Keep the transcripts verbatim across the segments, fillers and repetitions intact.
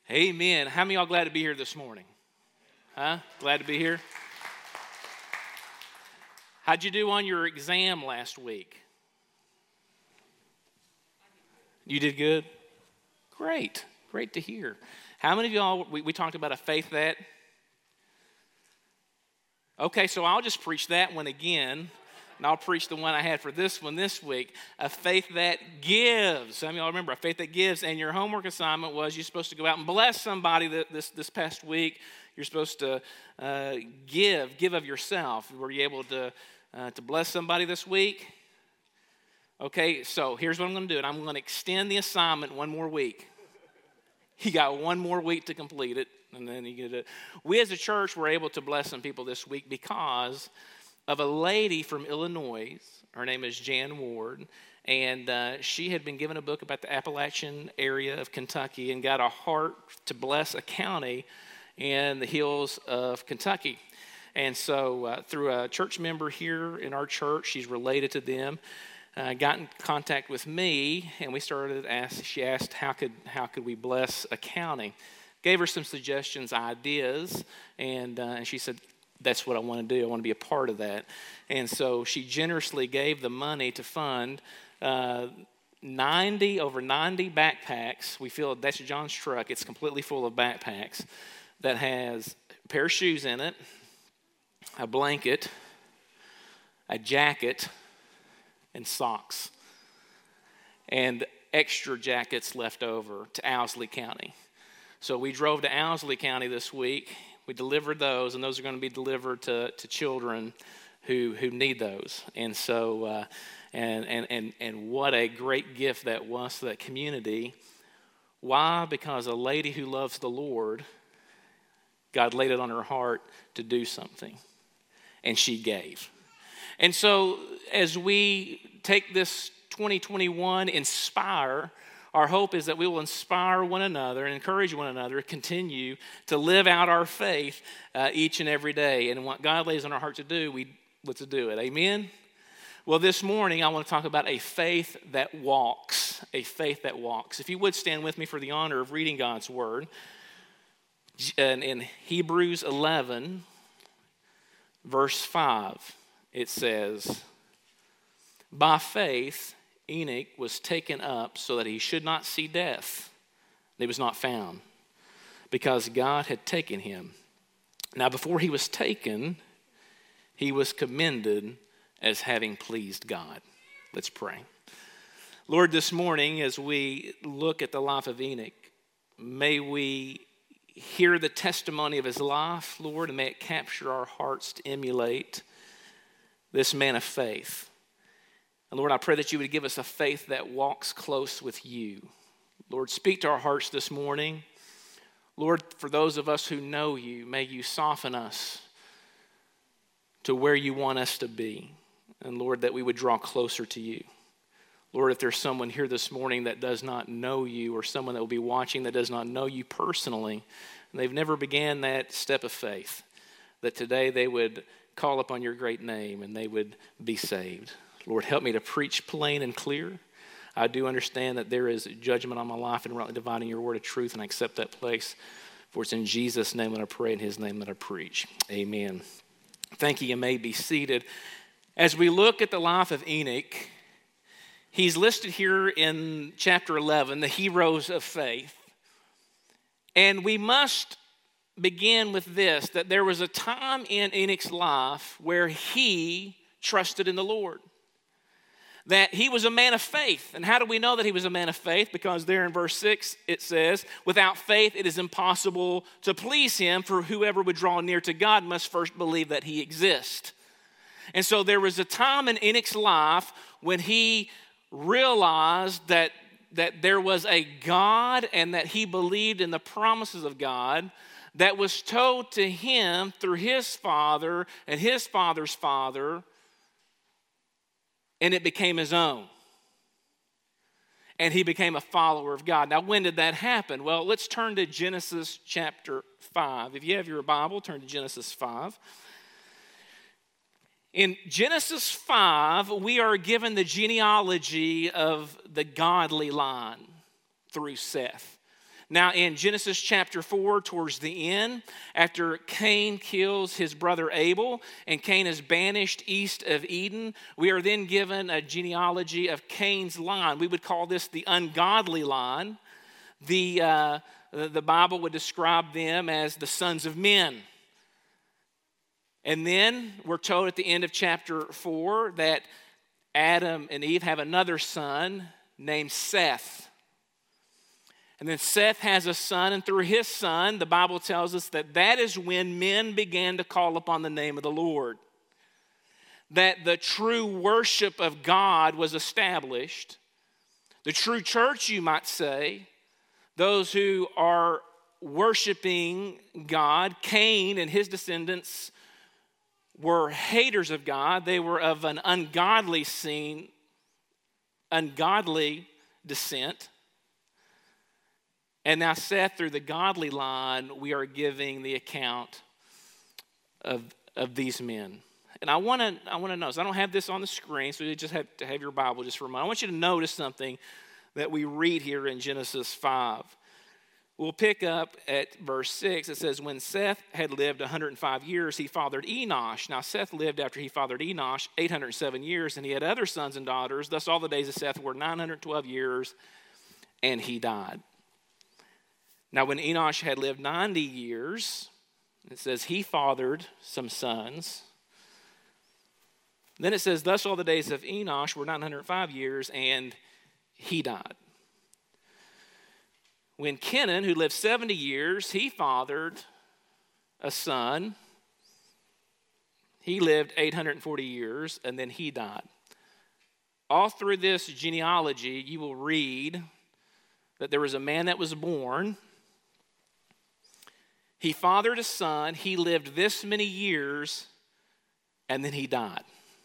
Amen. How many of y'all glad to be here this morning? Huh? Glad to be here? How'd you do on your exam last week? You did good? Great. Great to hear. How many of y'all, we, we talked about a faith that? Okay, so I'll just preach that one again. And I'll preach the one I had for this one this week. A faith that gives. Some of y'all remember a faith that gives. And your homework assignment was you're supposed to go out and bless somebody this, this past week. You're supposed to uh, give, give of yourself. Were you able to, uh, to bless somebody this week? Okay, so here's what I'm going to do. And I'm going to extend the assignment one more week. You got one more week to complete it. And then you get it. We as a church were able to bless some people this week because of a lady from Illinois. Her name is Jan Ward, and uh, she had been given a book about the Appalachian area of Kentucky and got a heart to bless a county in the hills of Kentucky. And so uh, through a church member here in our church, she's related to them, uh, got in contact with me, and we started ask. She asked how could how could we bless a county. Gave her some suggestions, ideas, and uh, and she said, that's what I want to do. I want to be a part of that. And so she generously gave the money to fund uh, ninety, over ninety backpacks. We feel that's John's truck. It's completely full of backpacks that has a pair of shoes in it, a blanket, a jacket, and socks, and extra jackets left over to Owsley County. So we drove to Owsley County this week. We delivered those, and those are going to be delivered to, to children who who need those. And so, uh, and and and and what a great gift that was to that community. Why? Because a lady who loves the Lord, God laid it on her heart to do something, and she gave. And so, as we take this twenty twenty-one, inspire. Our hope is that we will inspire one another and encourage one another to continue to live out our faith uh, each and every day. And what God lays on our heart to do, we let's do it. Amen? Well, this morning I want to talk about a faith that walks. A faith that walks. If you would stand with me for the honor of reading God's word. And in Hebrews eleven, verse five, it says, by faith, Enoch was taken up so that he should not see death. He was not found because God had taken him. Now, before he was taken, he was commended as having pleased God. Let's pray. Lord, this morning as we look at the life of Enoch, may we hear the testimony of his life, Lord, and may it capture our hearts to emulate this man of faith. And Lord, I pray that you would give us a faith that walks close with you. Lord, speak to our hearts this morning. Lord, for those of us who know you, may you soften us to where you want us to be. And Lord, that we would draw closer to you. Lord, if there's someone here this morning that does not know you, or someone that will be watching that does not know you personally, and they've never began that step of faith, that today they would call upon your great name and they would be saved. Lord, help me to preach plain and clear. I do understand that there is judgment on my life and rightly dividing your word of truth, and I accept that place. For it's in Jesus' name that I pray, in his name that I preach. Amen. Thank you. You may be seated. As we look at the life of Enoch, he's listed here in chapter eleven, the heroes of faith. And we must begin with this, that there was a time in Enoch's life where he trusted in the Lord. That he was a man of faith. And how do we know that he was a man of faith? Because there in verse six it says, without faith it is impossible to please him, for whoever would draw near to God must first believe that he exists. And so there was a time in Enoch's life when he realized that, that there was a God and that he believed in the promises of God that was told to him through his father and his father's father, and it became his own. And he became a follower of God. Now, when did that happen? Well, let's turn to Genesis chapter five. If you have your Bible, turn to Genesis five. In Genesis five, we are given the genealogy of the godly line through Seth. Now, in Genesis chapter four, towards the end, after Cain kills his brother Abel and Cain is banished east of Eden, we are then given a genealogy of Cain's line. We would call this the ungodly line. The, uh, the Bible would describe them as the sons of men. And then we're told at the end of chapter four that Adam and Eve have another son named Seth. And then Seth has a son, and through his son, the Bible tells us that that is when men began to call upon the name of the Lord. That the true worship of God was established. The true church, you might say, those who are worshiping God, Cain and his descendants were haters of God. They were of an ungodly scene, ungodly descent. And now Seth, through the godly line, we are giving the account of, of these men. And I want to I want to notice, I don't have this on the screen, so you just have to have your Bible just for a moment. I want you to notice something that we read here in Genesis five. We'll pick up at verse six. It says, when Seth had lived one hundred five years, he fathered Enosh. Now Seth lived after he fathered Enosh eight hundred seven years, and he had other sons and daughters. Thus all the days of Seth were nine hundred twelve years, and he died. Now when Enosh had lived ninety years, it says he fathered some sons. Then it says, thus all the days of Enosh were nine hundred five years, and he died. When Kenan, who lived seventy years, he fathered a son. He lived eight hundred forty years, and then he died. All through this genealogy, you will read that there was a man that was born. He fathered a son. He lived this many years, and then he died.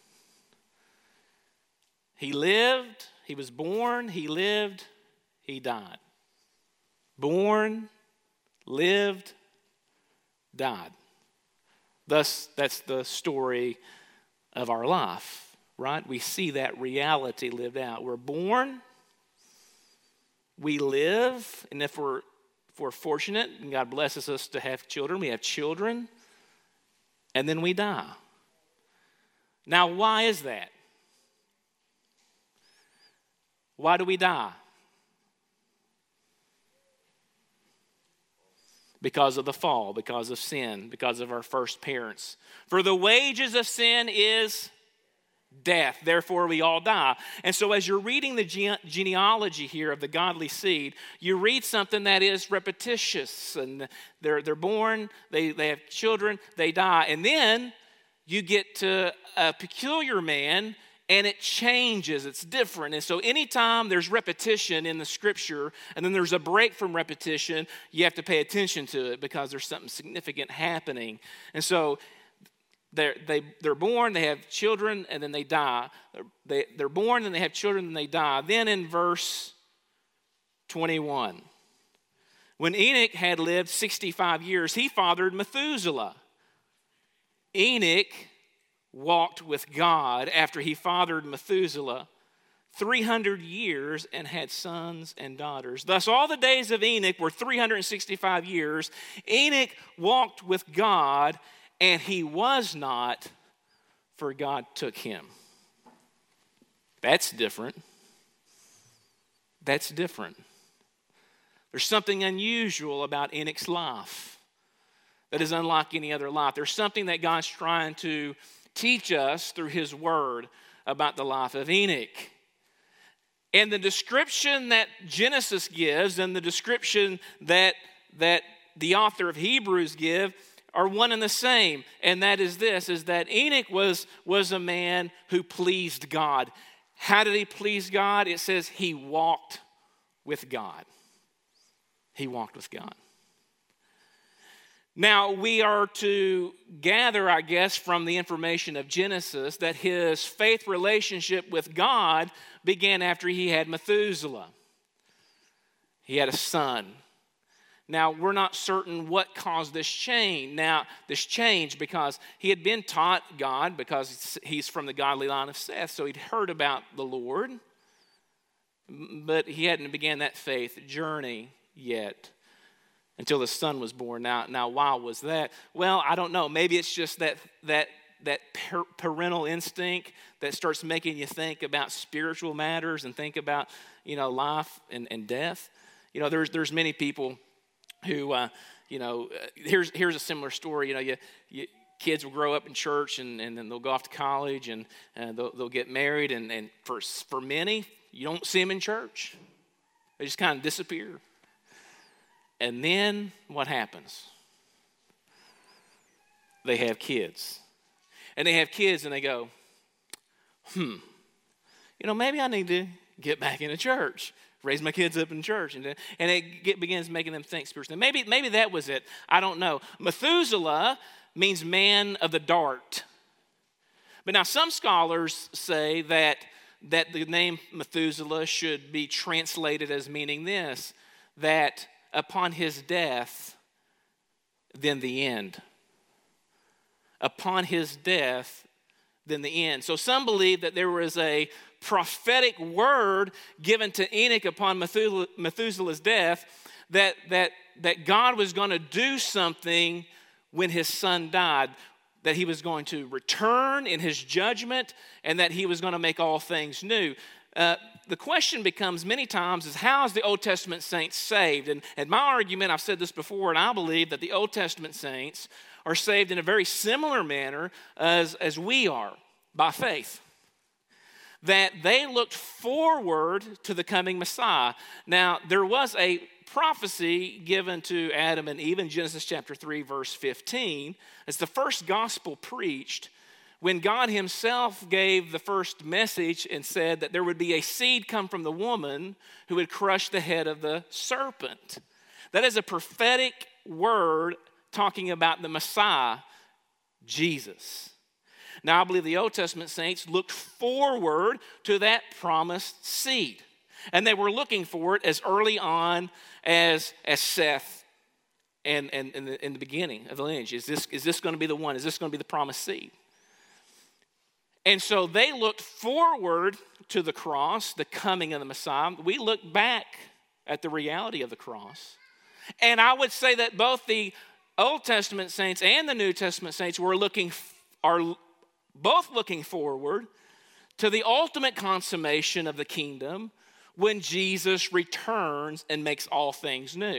He lived, he was born, he lived, he died. Born, lived, died. Thus, that's the story of our life, right? We see that reality lived out. We're born, we live, and if we're, if we're fortunate, and God blesses us to have children, we have children, and then we die. Now, why is that? Why do we die? Because of the fall, because of sin, because of our first parents. For the wages of sin is death. Therefore, we all die. And so as you're reading the gene- genealogy here of the godly seed, you read something that is repetitious. And they're, they're born, they, they have children, they die. And then you get to a peculiar man, and it changes, it's different. And so anytime there's repetition in the scripture, and then there's a break from repetition, you have to pay attention to it because there's something significant happening. And so they're, they, they're born, they have children, and then they die. They're, they, they're born, and they have children, and they die. Then in verse twenty-one, when Enoch had lived sixty-five years, he fathered Methuselah. Enoch walked with God after he fathered Methuselah three hundred years and had sons and daughters. Thus all the days of Enoch were three hundred sixty-five years. Enoch walked with God, and he was not, for God took him. That's different. That's different. There's something unusual about Enoch's life that is unlike any other life. There's something that God's trying to teach us through his word about the life of Enoch. And the description that Genesis gives and the description that, that the author of Hebrews give are one and the same. And that is this, is that Enoch was, was a man who pleased God. How did he please God? It says he walked with God. He walked with God. Now, we are to gather, I guess, from the information of Genesis that his faith relationship with God began after he had Methuselah. He had a son. Now, we're not certain what caused this change. Now, this change because he had been taught God because he's from the godly line of Seth, so he'd heard about the Lord, but he hadn't began that faith journey yet. until the son was born. Now, now why was that? Well, I don't know. Maybe it's just that that that parental instinct that starts making you think about spiritual matters and think about, you know, life and, and death. You know, there's there's many people who, uh, you know, uh, here's here's a similar story. You know, you, you kids will grow up in church and, and then they'll go off to college and uh, they'll, they'll get married. And, and for, for many, you don't see them in church. They just kind of disappear. And then what happens? They have kids. And they have kids and they go, hmm, you know, maybe I need to get back into church, raise my kids up in church. And, and it get, begins making them think spiritually. Maybe, maybe that was it. I don't know. Methuselah means man of the dart. But now some scholars say that, that the name Methuselah should be translated as meaning this, that upon his death, then the end. Upon his death, then the end. So some believe that there was a prophetic word given to Enoch upon Methuselah's death, that, that, that God was going to do something when his son died, that he was going to return in his judgment, and that he was going to make all things new. Uh, the question becomes many times is, how is the Old Testament saints saved? And, and my argument, I've said this before, and I believe that the Old Testament saints are saved in a very similar manner as, as we are, by faith. That they looked forward to the coming Messiah. Now, there was a prophecy given to Adam and Eve in Genesis chapter three, verse fifteen. It's the first gospel preached when God himself gave the first message and said that there would be a seed come from the woman who would crush the head of the serpent. That is a prophetic word talking about the Messiah, Jesus. Now, I believe the Old Testament saints looked forward to that promised seed. And they were looking for it as early on as, as Seth and, and, and the, in the beginning of the lineage. Is this, is this going to be the one? Is this going to be the promised seed? And so they looked forward to the cross, the coming of the Messiah. We look back at the reality of the cross. And I would say that both the Old Testament saints and the New Testament saints were looking, are both looking forward to the ultimate consummation of the kingdom when Jesus returns and makes all things new.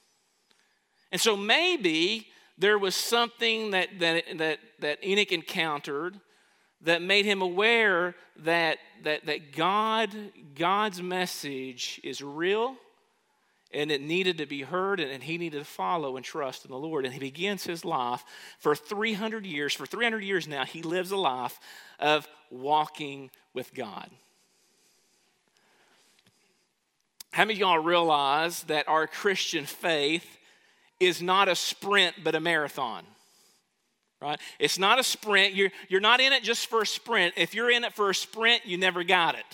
And so maybe there was something that, that, that, that Enoch encountered that made him aware that, that, that God, God's message is real, and it needed to be heard, and he needed to follow and trust in the Lord. And he begins his life for three hundred years. For three hundred years now, he lives a life of walking with God. How many of y'all realize that our Christian faith is not a sprint, but a marathon? Right? It's not a sprint. You're, you're not in it just for a sprint. If you're in it for a sprint, you never got it.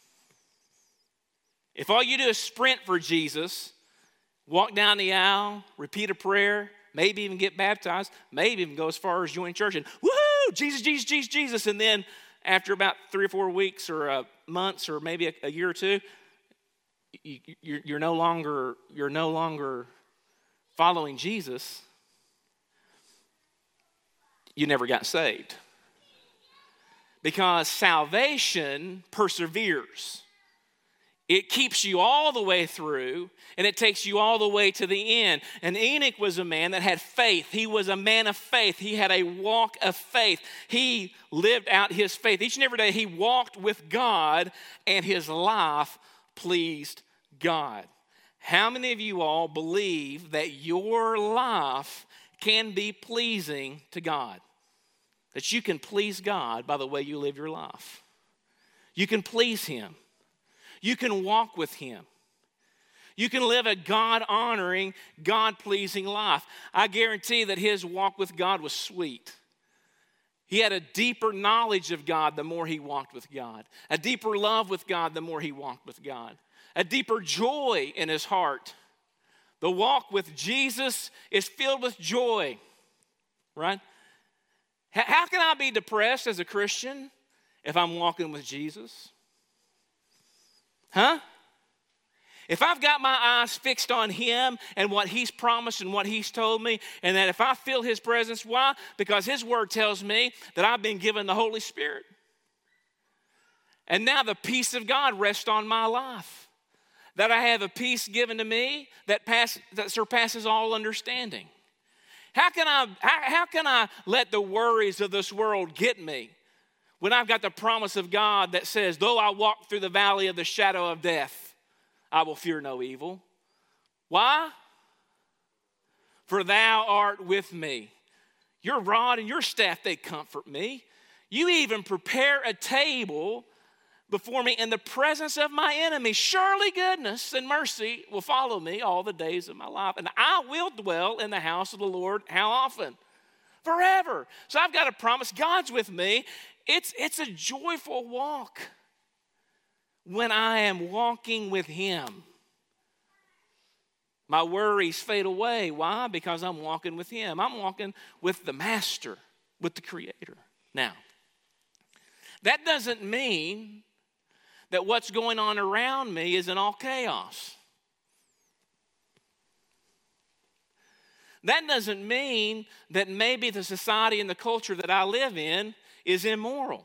If all you do is sprint for Jesus, walk down the aisle, repeat a prayer, maybe even get baptized, maybe even go as far as join church and woohoo, Jesus, Jesus, Jesus, Jesus, and then after about three or four weeks or uh, months or maybe a, a year or two, you, you're, you're no longer you're no longer following Jesus. You never got saved, because salvation perseveres. It keeps you all the way through, and it takes you all the way to the end. And Enoch was a man that had faith. He was a man of faith. He had a walk of faith. He lived out his faith. Each and every day he walked with God, and his life pleased God. How many of you all believe that your life can be pleasing to God? That you can please God by the way you live your life. You can please him. You can walk with him. You can live a God-honoring, God-pleasing life. I guarantee that his walk with God was sweet. He had a deeper knowledge of God the more he walked with God. A deeper love with God the more he walked with God. A deeper joy in his heart. The walk with Jesus is filled with joy, right? How can I be depressed as a Christian if I'm walking with Jesus? Huh? If I've got my eyes fixed on him and what he's promised and what he's told me, and that if I feel his presence, why? Because his word tells me that I've been given the Holy Spirit. And now the peace of God rests on my life. That I have a peace given to me that, pass, that surpasses all understanding. How can I, how, how can I let the worries of this world get me when I've got the promise of God that says, though I walk through the valley of the shadow of death, I will fear no evil. Why? For thou art with me. Your rod and your staff, they comfort me. You even prepare a table before me in the presence of my enemies. Surely goodness and mercy will follow me all the days of my life. And I will dwell in the house of the Lord. How often? Forever. So I've got a promise. God's with me. It's, it's a joyful walk when I am walking with him. My worries fade away. Why? Because I'm walking with him. I'm walking with the master, with the creator. Now, that doesn't mean that what's going on around me is in all chaos. That doesn't mean that maybe the society and the culture that I live in is immoral,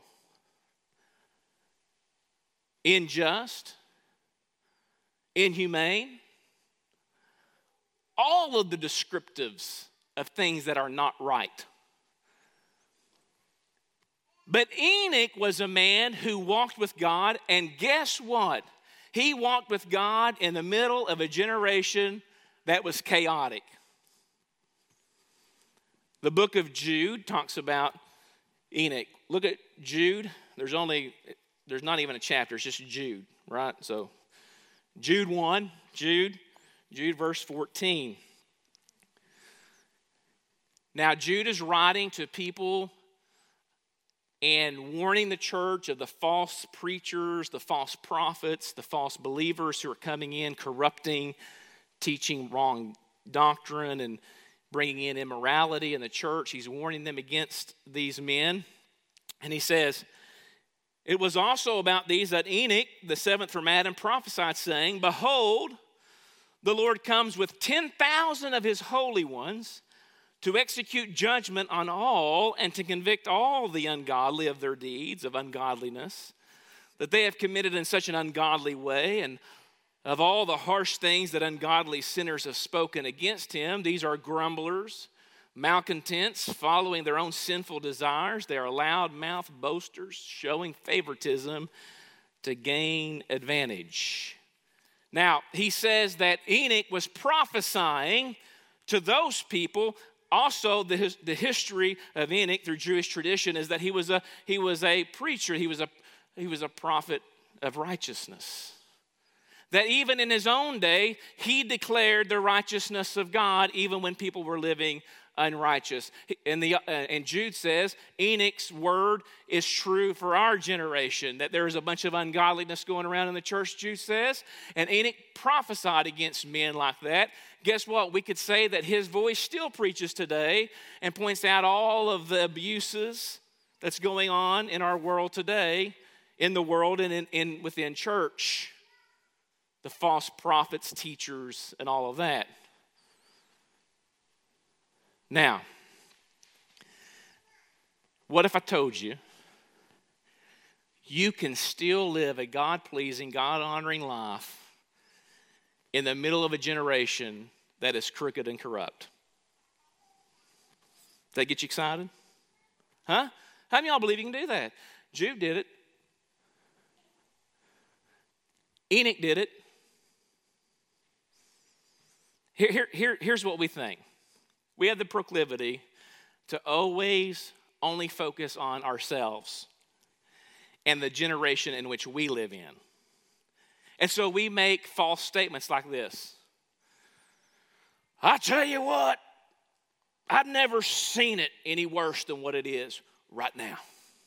unjust, inhumane. All of the descriptives of things that are not right. But Enoch was a man who walked with God, and guess what? He walked with God in the middle of a generation that was chaotic. The book of Jude talks about Enoch. Look at Jude. There's only, there's not even a chapter, it's just Jude, right? So Jude one, Jude, Jude verse fourteen. Now Jude is writing to people and warning the church of the false preachers, the false prophets, the false believers who are coming in, corrupting, teaching wrong doctrine, and bringing in immorality in the church. He's warning them against these men. And he says, it was also about these that Enoch, the seventh from Adam, prophesied, saying, behold, the Lord comes with ten thousand of his holy ones to execute judgment on all and to convict all the ungodly of their deeds of ungodliness that they have committed in such an ungodly way, and of all the harsh things that ungodly sinners have spoken against him. These are grumblers, malcontents, following their own sinful desires. They are loud-mouthed boasters, showing favoritism to gain advantage. Now, he says that Enoch was prophesying to those people. Also, the, the history of Enoch through Jewish tradition is that he was a he was a preacher. He was a he was a prophet of righteousness. That even in his own day, he declared the righteousness of God, even when people were living unrighteous. And the uh, and Jude says Enoch's word is true for our generation. That there is a bunch of ungodliness going around in the church. Jude says, and Enoch prophesied against men like that. Guess what? We could say that his voice still preaches today and points out all of the abuses that's going on in our world today, in the world and in, in within church. The false prophets, teachers, and all of that. Now, what if I told you you can still live a God-pleasing, God-honoring life in the middle of a generation that is crooked and corrupt? Does that get you excited? Huh? How many of y'all believe you can do that? Jude did it. Enoch did it. Here, here, here, here's what we think. We have the proclivity to always only focus on ourselves and the generation in which we live in. And so we make false statements like this. I tell you what, I've never seen it any worse than what it is right now.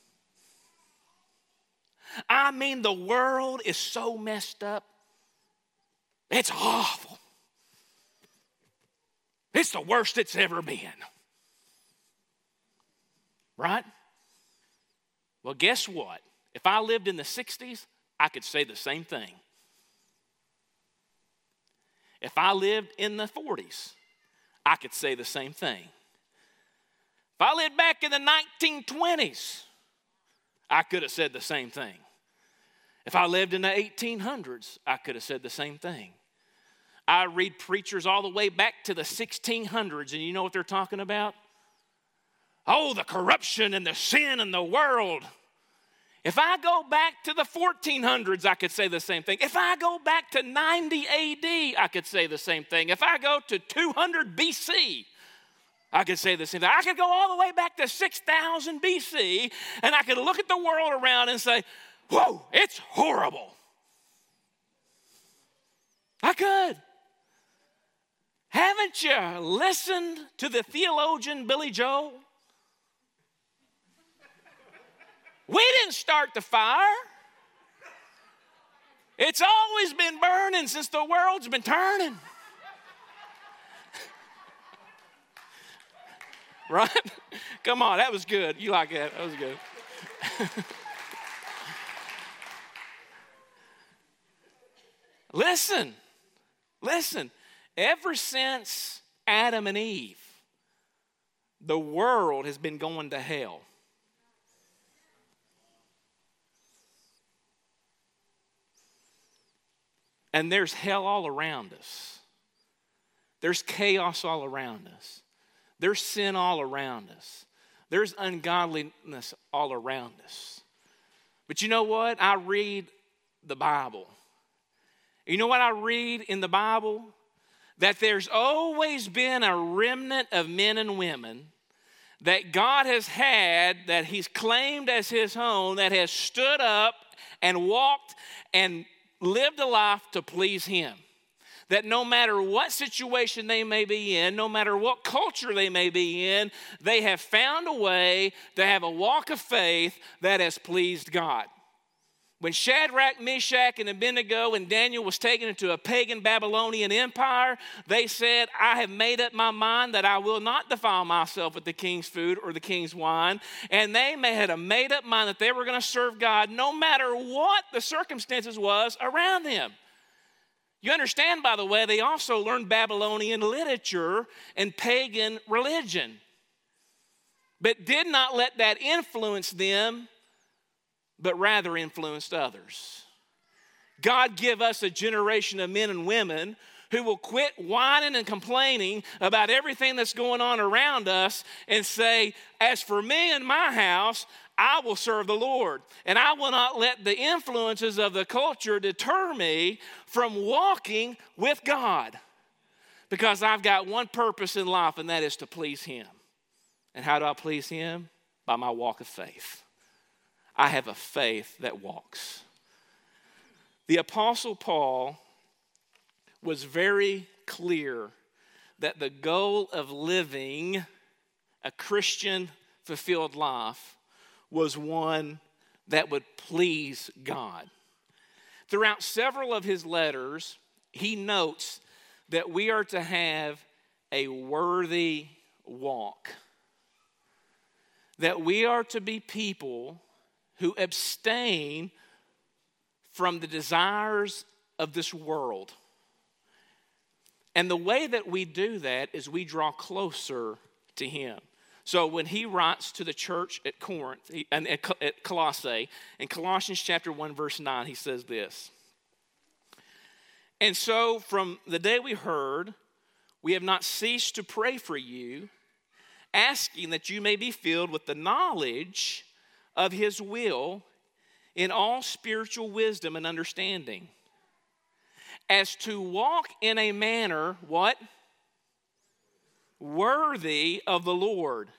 I mean, the world is so messed up. It's awful. It's the worst it's ever been. Right? Well, guess what? If I lived in the sixties, I could say the same thing. If I lived in the forties, I could say the same thing. If I lived back in the nineteen twenties, I could have said the same thing. If I lived in the eighteen hundreds, I could have said the same thing. I read preachers all the way back to the sixteen hundreds, and you know what they're talking about? Oh, the corruption and the sin in the world. If I go back to the fourteen hundreds, I could say the same thing. If I go back to ninety A D, I could say the same thing. If I go to two hundred B C, I could say the same thing. I could go all the way back to six thousand B C, and I could look at the world around and say, whoa, it's horrible. I could. Haven't you listened to the theologian Billy Joel? We didn't start the fire. It's always been burning since the world's been turning. Right? Come on, that was good. You like that? That was good. Listen, listen. Ever since Adam and Eve, the world has been going to hell. And there's hell all around us. There's chaos all around us. There's sin all around us. There's ungodliness all around us. But you know what? I read the Bible. You know what I read in the Bible? That there's always been a remnant of men and women that God has had, that he's claimed as his own, that has stood up and walked and lived a life to please him. That no matter what situation they may be in, no matter what culture they may be in, they have found a way to have a walk of faith that has pleased God. When Shadrach, Meshach, and Abednego and Daniel was taken into a pagan Babylonian empire, they said, I have made up my mind that I will not defile myself with the king's food or the king's wine. And they had a made up mind that they were going to serve God no matter what the circumstances was around them. You understand, by the way, they also learned Babylonian literature and pagan religion, but did not let that influence them, but rather influenced others. God give us a generation of men and women who will quit whining and complaining about everything that's going on around us and say, as for me and my house, I will serve the Lord. And I will not let the influences of the culture deter me from walking with God. Because I've got one purpose in life, and that is to please him. And how do I please him? By my walk of faith. I have a faith that walks. The Apostle Paul was very clear that the goal of living a Christian fulfilled life was one that would please God. Throughout several of his letters, he notes that we are to have a worthy walk. That we are to be people who abstain from the desires of this world. And the way that we do that is we draw closer to him. So when he writes to the church at Corinth, and at Colossae, in Colossians chapter one, verse nine, he says this. And so from the day we heard, we have not ceased to pray for you, asking that you may be filled with the knowledge of his will in all spiritual wisdom and understanding, as to walk in a manner, what? Worthy of the Lord,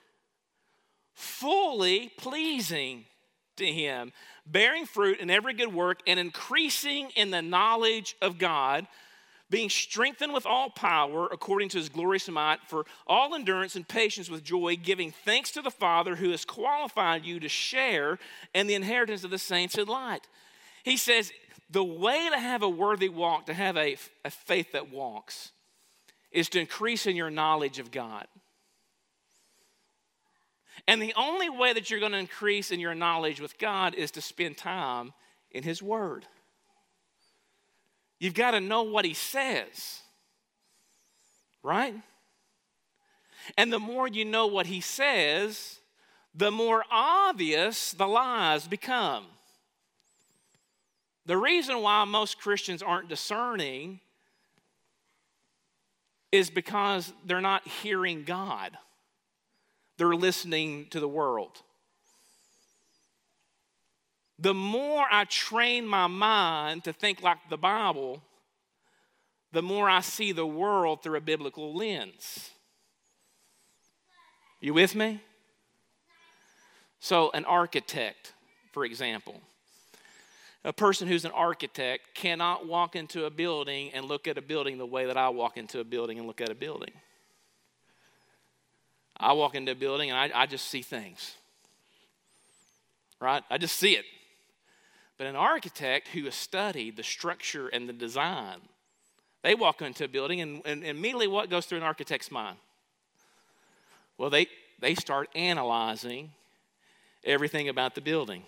fully pleasing to him, bearing fruit in every good work and increasing in the knowledge of God, being strengthened with all power according to his glorious might, for all endurance and patience with joy, giving thanks to the Father who has qualified you to share in the inheritance of the saints in light. He says the way to have a worthy walk, to have a, a faith that walks, is to increase in your knowledge of God. And the only way that you're going to increase in your knowledge with God is to spend time in his word. You've got to know what he says. right? And the more you know what he says, the more obvious the lies become. The reason why most Christians aren't discerning is because they're not hearing God. They're listening to the world. The more I train my mind to think like the Bible, the more I see the world through a biblical lens. You with me? So an architect, for example. A person who's an architect cannot walk into a building and look at a building the way that I walk into a building and look at a building. I walk into a building and I, I just see things. Right? I just see it. But an architect who has studied the structure and the design, they walk into a building and, and immediately what goes through an architect's mind? Well, they, they start analyzing everything about the building.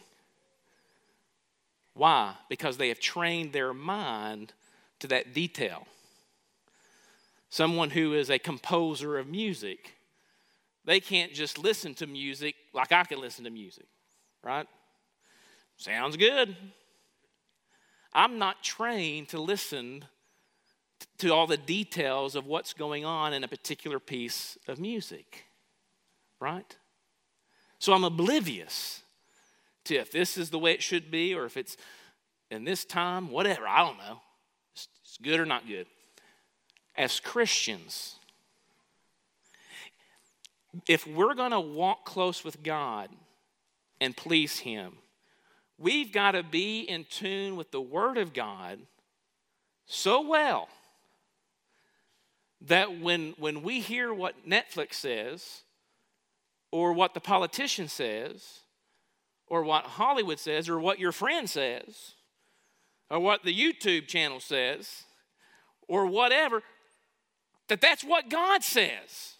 Why? Because they have trained their mind to that detail. Someone who is a composer of music, they can't just listen to music like I can listen to music, right? Sounds good. I'm not trained to listen to all the details of what's going on in a particular piece of music, right? So I'm oblivious to if this is the way it should be or if it's in this time, whatever, I don't know. It's good or not good. As Christians, if we're going to walk close with God and please Him, we've got to be in tune with the Word of God so well that when, when we hear what Netflix says or what the politician says or what Hollywood says or what your friend says or what the YouTube channel says or whatever, that that's what God says.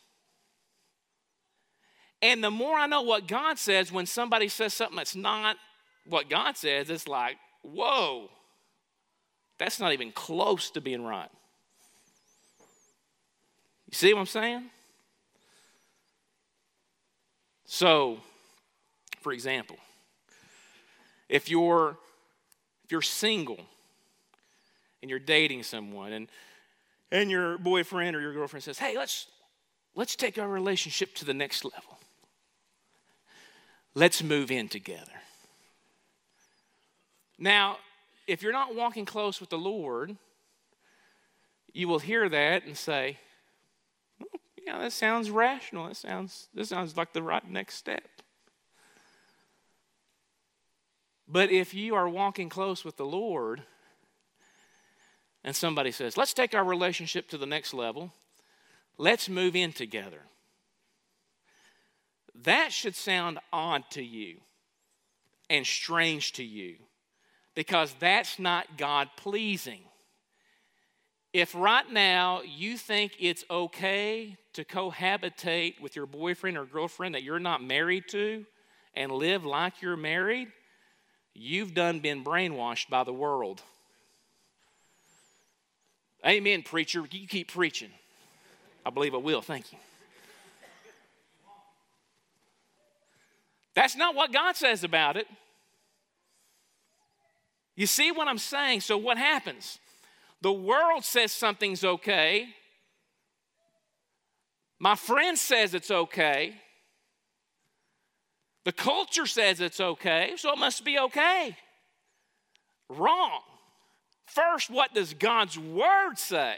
And the more I know what God says, when somebody says something that's not what God says, it's like, whoa, that's not even close to being right. You see what I'm saying? So, for example, if you're if you're single and you're dating someone and and your boyfriend or your girlfriend says, "Hey, let's let's take our relationship to the next level. Let's move in together." Now, if you're not walking close with the Lord, you will hear that and say, oh, yeah, that sounds rational. That sounds, this sounds like the right next step. But if you are walking close with the Lord and somebody says, let's take our relationship to the next level, let's move in together, that should sound odd to you and strange to you because that's not God-pleasing. If right now you think it's okay to cohabitate with your boyfriend or girlfriend that you're not married to and live like you're married, you've done been brainwashed by the world. Amen, preacher. You keep preaching. I believe I will. Thank you. That's not what God says about it. You see what I'm saying? So what happens? The world says something's okay. My friend says it's okay. The culture says it's okay, so it must be okay. Wrong. First, what does God's word say?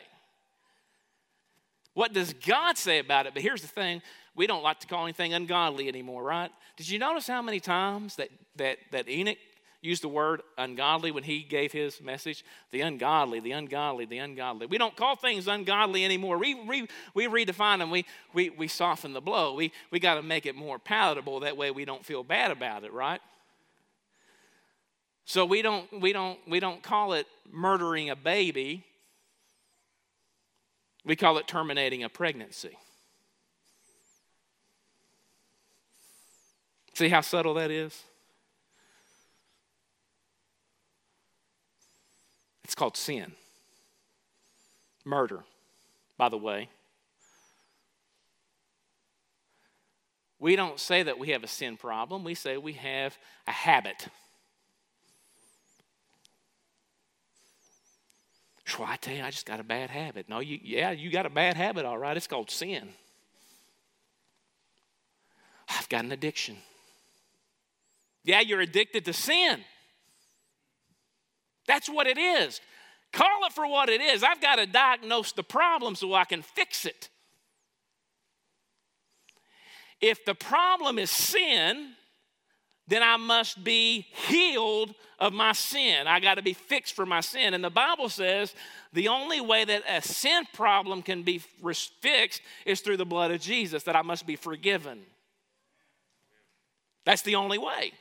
What does God say about it? But here's the thing. We don't like to call anything ungodly anymore, right? Did you notice how many times that, that, that Enoch used the word ungodly when he gave his message? The ungodly, the ungodly, the ungodly. We don't call things ungodly anymore. We, we, we redefine them. We, we, we soften the blow. We, we got to make it more palatable. That way we don't feel bad about it, right? So we don't, we don't, we don't call it murdering a baby. We call it terminating a pregnancy. See how subtle that is? It's called sin. Murder, by the way. We don't say that we have a sin problem. We say we have a habit. So I tell you, I just got a bad habit. No, you, yeah, you got a bad habit, all right. It's called sin. I've got an addiction. Yeah, you're addicted to sin. That's what it is. Call it for what it is. I've got to diagnose the problem so I can fix it. If the problem is sin, then I must be healed of my sin. I got to be fixed for my sin. And the Bible says the only way that a sin problem can be fixed is through the blood of Jesus, that I must be forgiven. That's the only way.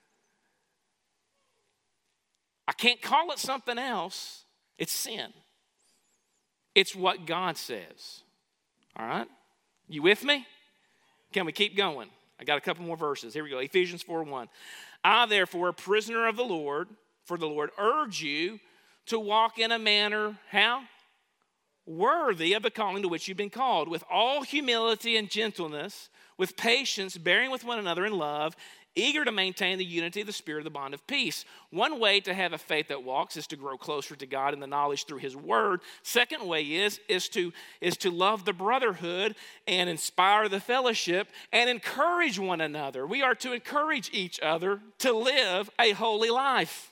I can't call it something else. It's sin. It's what God says. All right? You with me? Can we keep going? I got a couple more verses. Here we go. Ephesians four one. I, therefore, a prisoner of the Lord, for the Lord, urge you to walk in a manner, how? Worthy of the calling to which you've been called, with all humility and gentleness, with patience, bearing with one another in love, eager to maintain the unity of the Spirit of the bond of peace. One way to have a faith that walks is to grow closer to God in the knowledge through His Word. Second way is, is, to, is to love the brotherhood and inspire the fellowship and encourage one another. We are to encourage each other to live a holy life.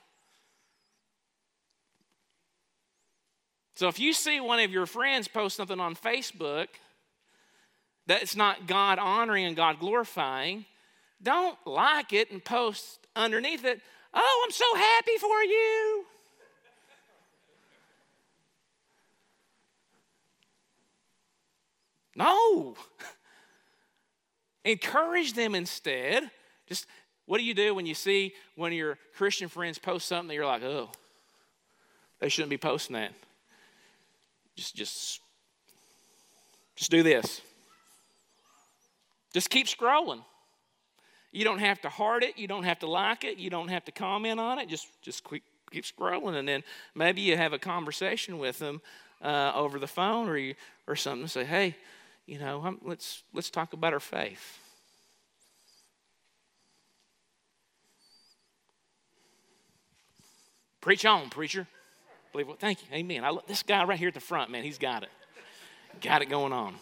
So if you see one of your friends post something on Facebook that's not God honoring and God glorifying, don't like it and post underneath it, oh, I'm so happy for you. No. Encourage them instead. Just, what do you do when you see one of your Christian friends post something that you're like, oh, they shouldn't be posting that? Just, just, just do this. Just keep scrolling. You don't have to heart it. You don't have to like it. You don't have to comment on it. Just, just keep, keep scrolling, and then maybe you have a conversation with them uh, over the phone or you, or something. Say, hey, you know, I'm, let's let's talk about our faith. Preach on, preacher. Believe what? Thank you. Amen. I look, this guy right here at the front, man, he's got it. Got it going on.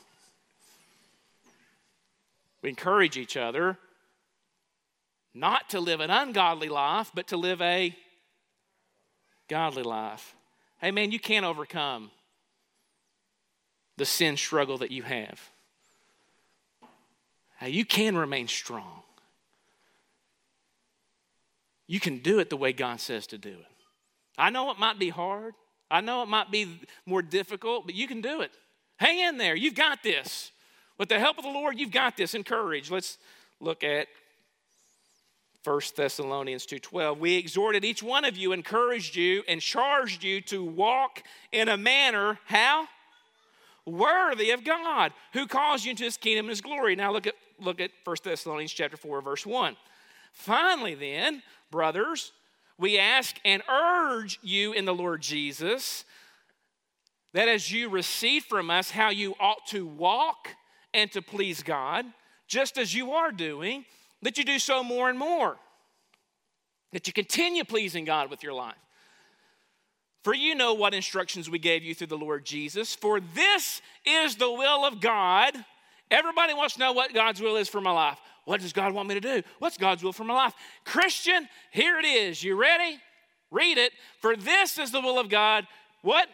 We encourage each other not to live an ungodly life, but to live a godly life. Hey, man, you can't overcome the sin struggle that you have. Hey, you can remain strong. You can do it the way God says to do it. I know it might be hard. I know it might be more difficult, but you can do it. Hang in there. You've got this. With the help of the Lord, you've got this. Encourage. Let's look at First Thessalonians two twelve. We exhorted each one of you, encouraged you, and charged you to walk in a manner, how? Worthy of God, who calls you into His kingdom and His glory. Now look at, look at First Thessalonians chapter four, verse one. Finally then, brothers, we ask and urge you in the Lord Jesus, that as you receive from us how you ought to walk and to please God, just as you are doing, that you do so more and more, that you continue pleasing God with your life. For you know what instructions we gave you through the Lord Jesus. For this is the will of God. Everybody wants to know what God's will is for my life. What does God want me to do? What's God's will for my life? Christian, here it is. You ready? Read it. For this is the will of God. What?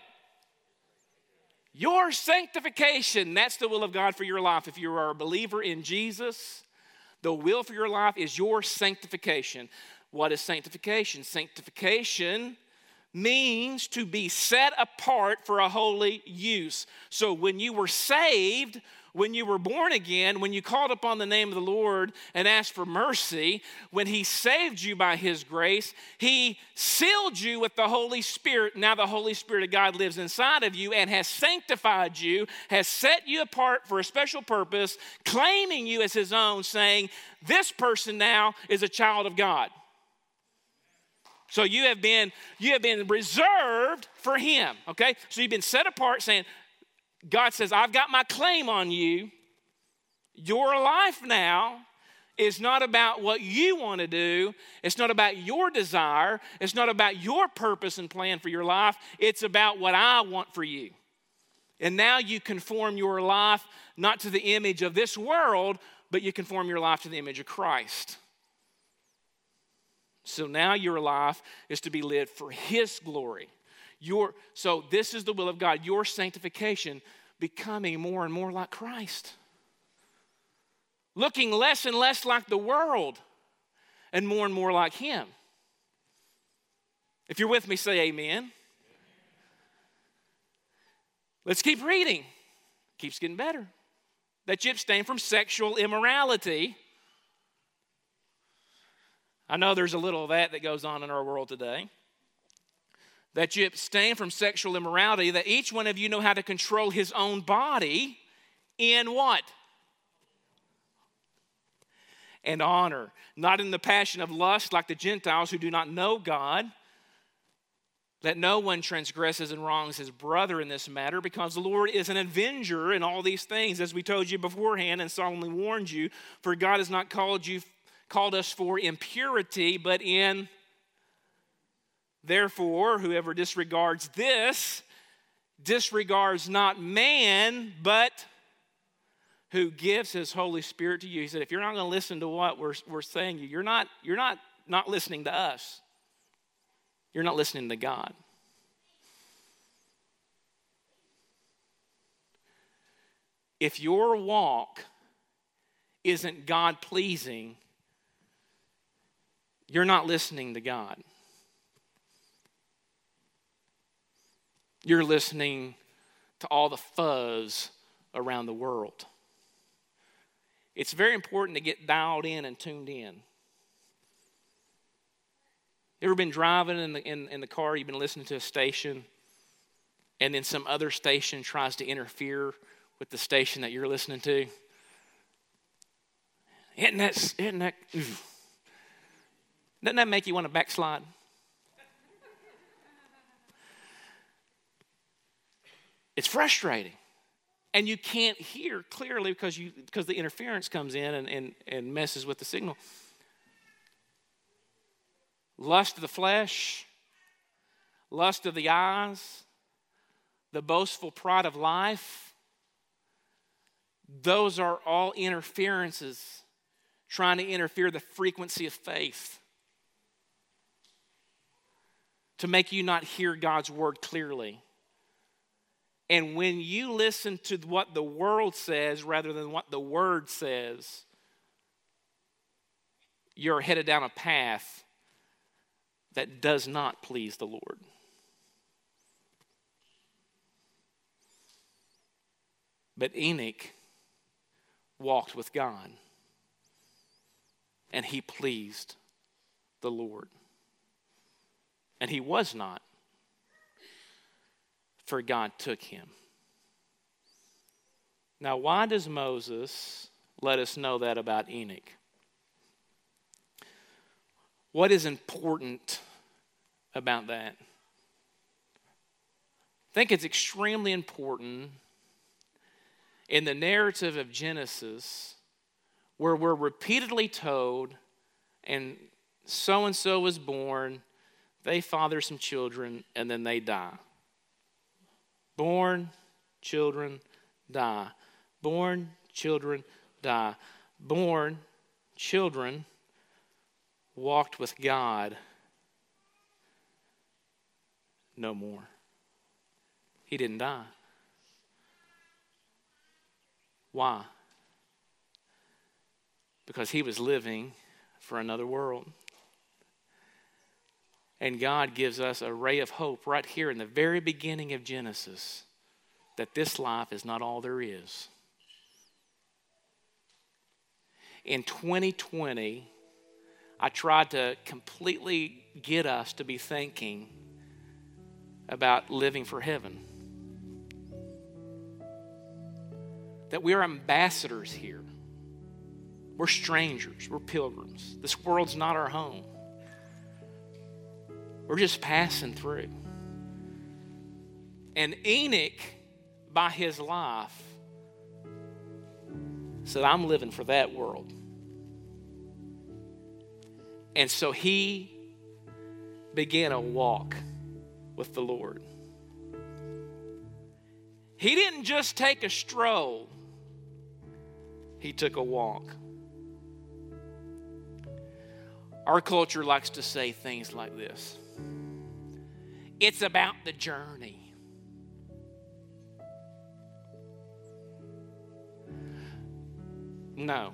Your sanctification. That's the will of God for your life. If you are a believer in Jesus, the will for your life is your sanctification. What is sanctification? Sanctification means to be set apart for a holy use. So when you were saved, when you were born again, when you called upon the name of the Lord and asked for mercy, when He saved you by His grace, He sealed you with the Holy Spirit. Now the Holy Spirit of God lives inside of you and has sanctified you, has set you apart for a special purpose, claiming you as His own, saying, this person now is a child of God. So you have been, you have been reserved for Him, okay? So you've been set apart saying, God says, I've got my claim on you. Your life now is not about what you want to do. It's not about your desire. It's not about your purpose and plan for your life. It's about what I want for you. And now you conform your life not to the image of this world, but you conform your life to the image of Christ. So now your life is to be lived for His glory. Your, so this is the will of God, your sanctification, becoming more and more like Christ. Looking less and less like the world and more and more like Him. If you're with me, say amen. Let's keep reading. Keeps getting better. That you abstain from sexual immorality. I know there's a little of that that goes on in our world today. That you abstain from sexual immorality, that each one of you know how to control his own body in what? And honor, not in the passion of lust like the Gentiles who do not know God. Let no one transgresses and wrongs his brother in this matter, because the Lord is an avenger in all these things, as we told you beforehand and solemnly warned you. For God has not called you, called us for impurity, but in. Therefore, whoever disregards this disregards not man, but who gives his Holy Spirit to you. He said, if you're not going to listen to what we're, we're saying, you're not, you're not, not listening to us. You're not listening to God. If your walk isn't God-pleasing, you're not listening to God. You're listening to all the fuzz around the world. It's very important to get dialed in and tuned in. You ever been driving in the, in, in the car, you've been listening to a station, and then some other station tries to interfere with the station that you're listening to? Isn't that, isn't that, doesn't that make you want to backslide? It's frustrating. And you can't hear clearly because you because the interference comes in and, and, and messes with the signal. Lust of the flesh, lust of the eyes, the boastful pride of life, those are all interferences trying to interfere the frequency of faith to make you not hear God's word clearly. And when you listen to what the world says rather than what the word says, you're headed down a path that does not please the Lord. But Enoch walked with God, and he pleased the Lord. And he was not, for God took him. Now, why does Moses let us know that about Enoch? What is important about that? I think it's extremely important in the narrative of Genesis, where we're repeatedly told, and so-and-so was born, they father some children, and then they die. Born, children, die. Born, children, die. Born, children, walked with God no more. He didn't die. Why? Because he was living for another world. And God gives us a ray of hope right here in the very beginning of Genesis that this life is not all there is. In twenty twenty, I tried to completely get us to be thinking about living for heaven. That we are ambassadors here. We're strangers. We're pilgrims. This world's not our home. We're just passing through. And Enoch, by his life, said, I'm living for that world. And so he began a walk with the Lord. He didn't just take a stroll. He took a walk. Our culture likes to say things like this. It's about the journey. No.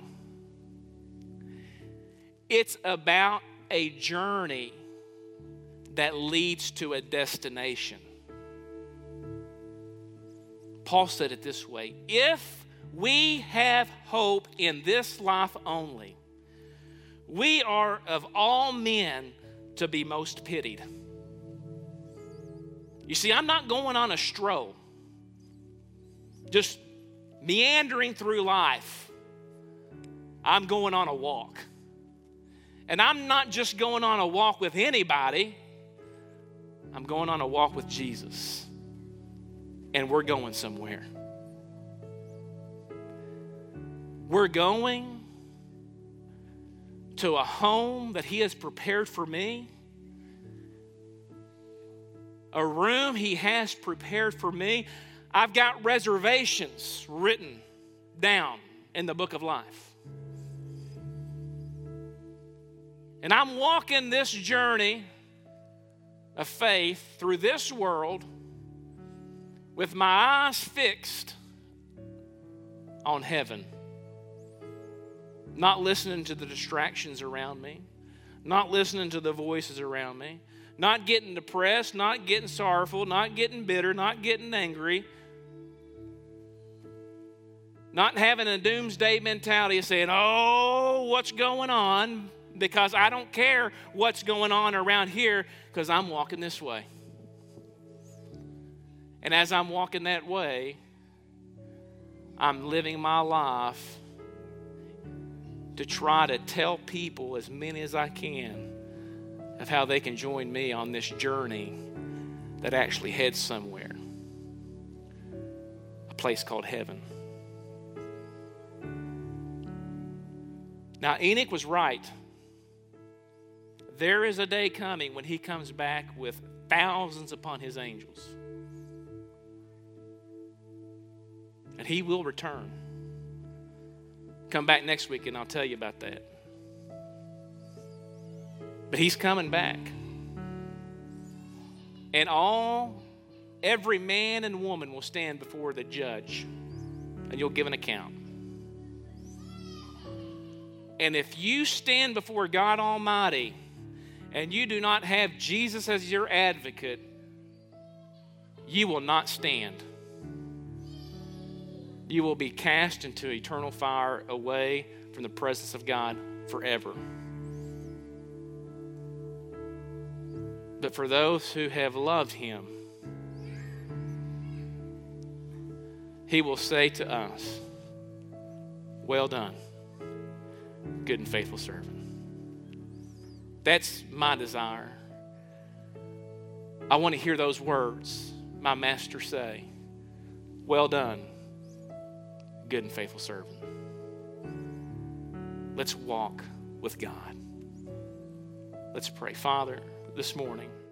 It's about a journey that leads to a destination. Paul said it this way, if we have hope in this life only, we are of all men to be most pitied. You see, I'm not going on a stroll, just meandering through life. I'm going on a walk. And I'm not just going on a walk with anybody. I'm going on a walk with Jesus. And we're going somewhere. We're going to a home that he has prepared for me. A room he has prepared for me. I've got reservations written down in the book of life. And I'm walking this journey of faith through this world with my eyes fixed on heaven. Not listening to the distractions around me. Not listening to the voices around me. Not getting depressed, not getting sorrowful, not getting bitter, not getting angry. Not having a doomsday mentality of saying, oh, what's going on? Because I don't care what's going on around here because I'm walking this way. And as I'm walking that way, I'm living my life to try to tell people, as many as I can, of how they can join me on this journey that actually heads somewhere. A place called heaven. Now, Enoch was right. There is a day coming when he comes back with thousands upon his angels. And he will return. Come back next week and I'll tell you about that. But he's coming back. And all, every man and woman will stand before the judge. And you'll give an account. And if you stand before God Almighty and you do not have Jesus as your advocate, you will not stand. You will be cast into eternal fire away from the presence of God forever. But for those who have loved him, he will say to us, well done, good and faithful servant. That's my desire. I want to hear those words my master say, well done, good and faithful servant. Let's walk with God. Let's pray. Father, this morning,